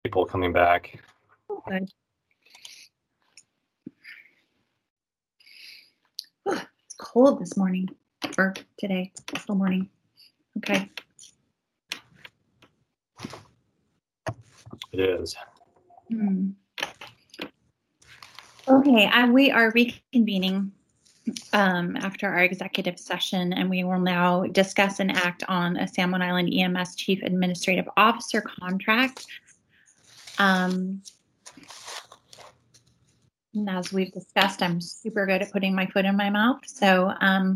people coming back. Good. Oh, it's cold this morning, or today, this whole morning. Okay. It is. Okay, we are reconvening after our executive session, and we will now discuss and act on a San Juan Island EMS Chief Administrative Officer contract. And as we've discussed, I'm super good at putting my foot in my mouth. So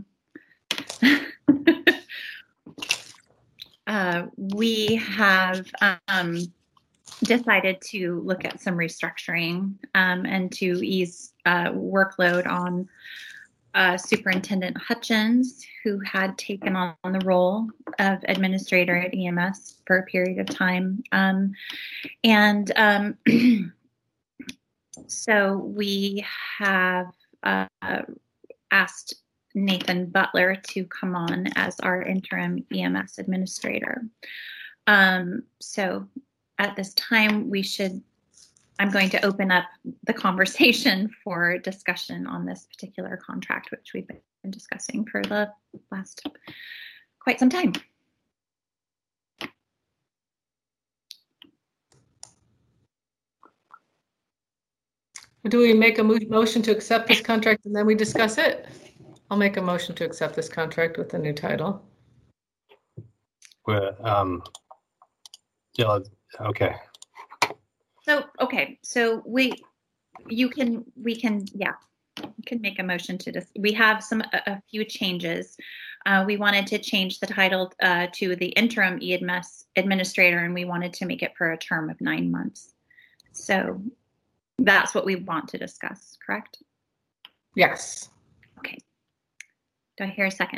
we have decided to look at some restructuring and to ease workload on Superintendent Hutchins, who had taken on the role of administrator at EMS for a period of time. So we have asked Nathan Butler to come on as our interim EMS administrator. So at this time, I'm going to open up the conversation for discussion on this particular contract, which we've been discussing for the last quite some time. Do we make a motion to accept this contract and then we discuss it? I'll make a motion to accept this contract with the new title. Yeah, okay. So you can make a motion to this. We have a few changes. We wanted to change the title to the interim EMS administrator, and we wanted to make it for a term of 9 months. So that's what we want to discuss, correct? Yes. Okay. Do I hear a second?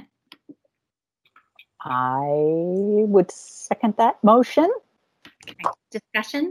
I would second that motion. Okay. Discussion?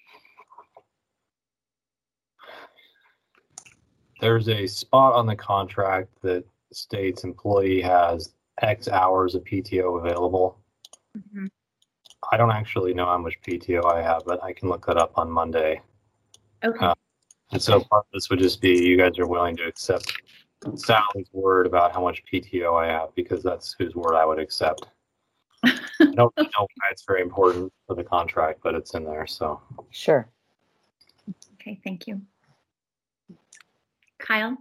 There's a spot on the contract that states employee has X hours of PTO available. Mm-hmm. I don't actually know how much PTO I have, but I can look that up on Monday. Okay. And so part of this would just be you guys are willing to accept Sally's word about how much PTO I have, because that's whose word I would accept. I don't know why it's very important for the contract, but it's in there. So sure. Okay, thank you. Kyle?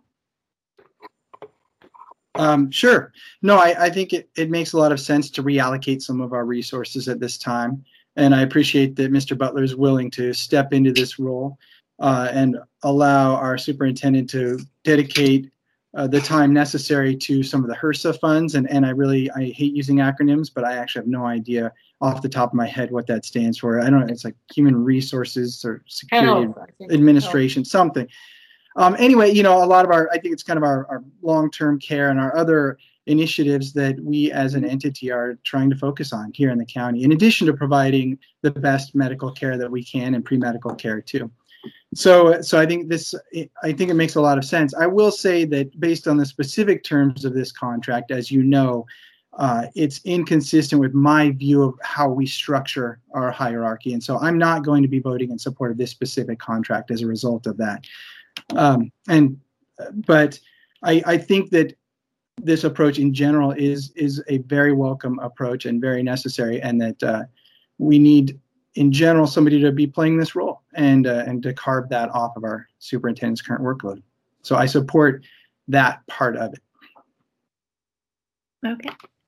Sure. No, I think it makes a lot of sense to reallocate some of our resources at this time. And I appreciate that Mr. Butler is willing to step into this role and allow our superintendent to dedicate the time necessary to some of the HRSA funds. And I hate using acronyms, but I actually have no idea off the top of my head what that stands for. I don't know. It's like Human Resources or Security Administration, something. Anyway, a lot of I think it's kind of our long-term care and our other initiatives that we as an entity are trying to focus on here in the county, in addition to providing the best medical care that we can and pre-medical care too. So I think it makes a lot of sense. I will say that based on the specific terms of this contract, as you know, it's inconsistent with my view of how we structure our hierarchy. And so I'm not going to be voting in support of this specific contract as a result of that. But I think that this approach in general is a very welcome approach and very necessary, and that we need, in general, somebody to be playing this role and to carve that off of our superintendent's current workload. So I support that part of it. Okay.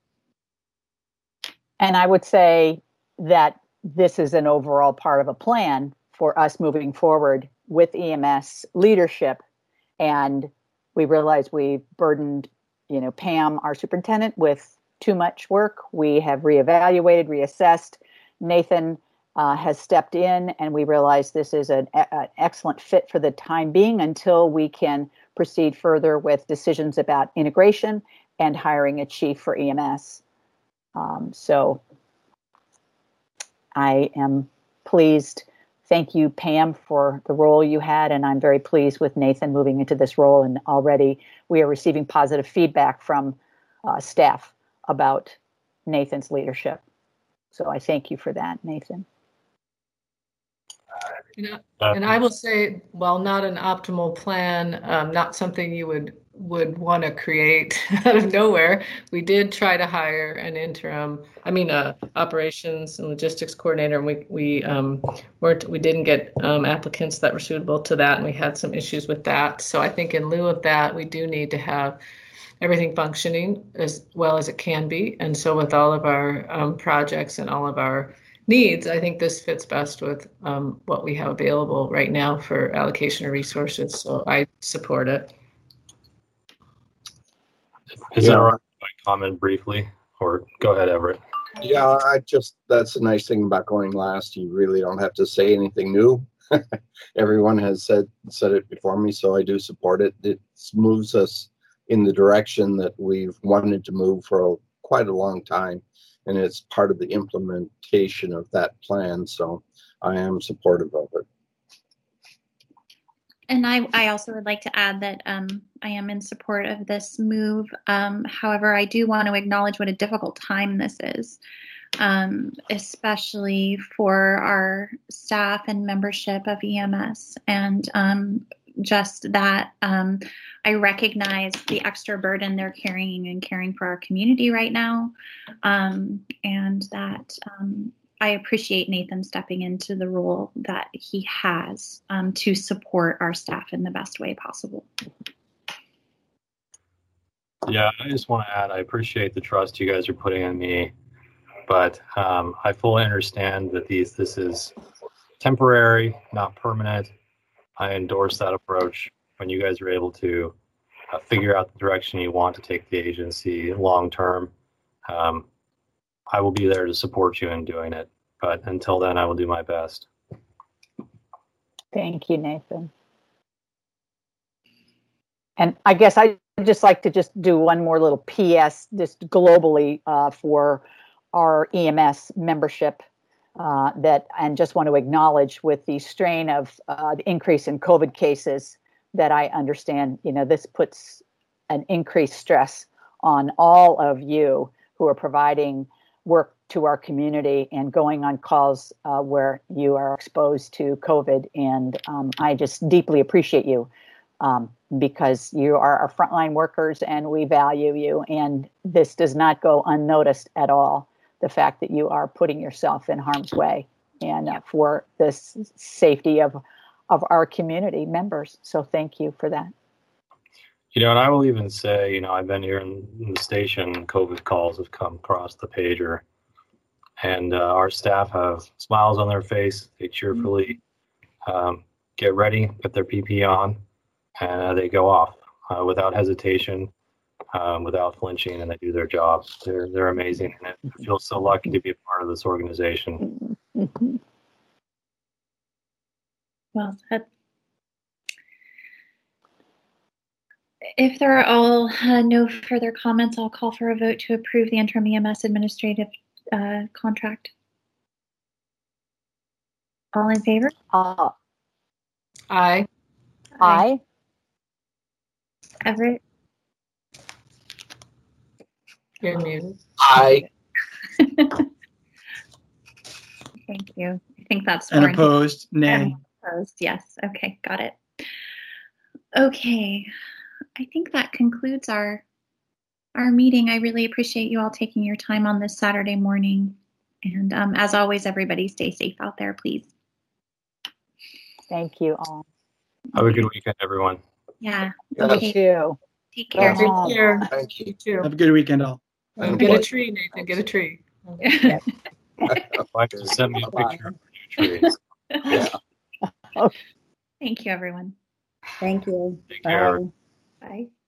And I would say that this is an overall part of a plan for us moving forward with EMS leadership. And we realize we burdened, Pam, our superintendent, with too much work. We have reevaluated, reassessed. Nathan has stepped in, and we realize this is an excellent fit for the time being until we can proceed further with decisions about integration and hiring a chief for EMS. So I am pleased. Thank you, Pam, for the role you had, and I'm very pleased with Nathan moving into this role. And already we are receiving positive feedback from staff about Nathan's leadership. So I thank you for that, Nathan. And I will say, while not an optimal plan, not something you would want to create out of nowhere, we did try to hire an interim, operations and logistics coordinator, and we didn't get applicants that were suitable to that, and we had some issues with that. So I think in lieu of that, we do need to have everything functioning as well as it can be. And so with all of our projects and all of our needs, I think this fits best with what we have available right now for allocation of resources. So I support it. Is that right? I comment briefly, or go ahead, Everett. Yeah, that's the nice thing about going last. You really don't have to say anything new. Everyone has said it before me, so I do support it. It moves us in the direction that we've wanted to move for quite a long time, and it's part of the implementation of that plan. So I am supportive of it. And I also would like to add that I am in support of this move. However, I do want to acknowledge what a difficult time this is, especially for our staff and membership of EMS. And just that I recognize the extra burden they're carrying and caring for our community right now. And that I appreciate Nathan stepping into the role that he has to support our staff in the best way possible. Yeah, I just want to add, I appreciate the trust you guys are putting in me, but I fully understand that this is temporary, not permanent. I endorse that approach. When you guys are able to figure out the direction you want to take the agency long term, I will be there to support you in doing it. But until then, I will do my best. Thank you, Nathan. And I guess I'd just like to just do one more little PS just globally for our EMS membership and just want to acknowledge with the strain of the increase in COVID cases that I understand, this puts an increased stress on all of you who are providing work to our community and going on calls where you are exposed to COVID. And I just deeply appreciate you because you are our frontline workers and we value you. And this does not go unnoticed at all, the fact that you are putting yourself in harm's way and for the safety of our community members. So thank you for that. And I will even say, I've been here in the station, COVID calls have come across the pager, and our staff have smiles on their face. They cheerfully get ready, put their PPE on, and they go off without hesitation, without flinching, and they do their job. They're amazing, and I feel so lucky to be a part of this organization. Mm-hmm. Well said. If there are all no further comments, I'll call for a vote to approve the interim EMS administrative contract. All in favor? Aye. Aye. Everett? You're muted. Aye. Thank you. I think that's And opposed? Nay. Opposed, yes. Okay, got it. Okay. I think that concludes our meeting. I really appreciate you all taking your time on this Saturday morning. And as always, everybody stay safe out there, please. Thank you all. Have a good weekend, everyone. Yeah. Yes. Okay. You too. Take care. Take care. Thank you. You too. Have a good weekend, all. Get a tree, Nathan. Get a tree. I'd like to send me a picture of your new trees. Yeah. Thank you, everyone. Thank you. Take care. Bye. Bye.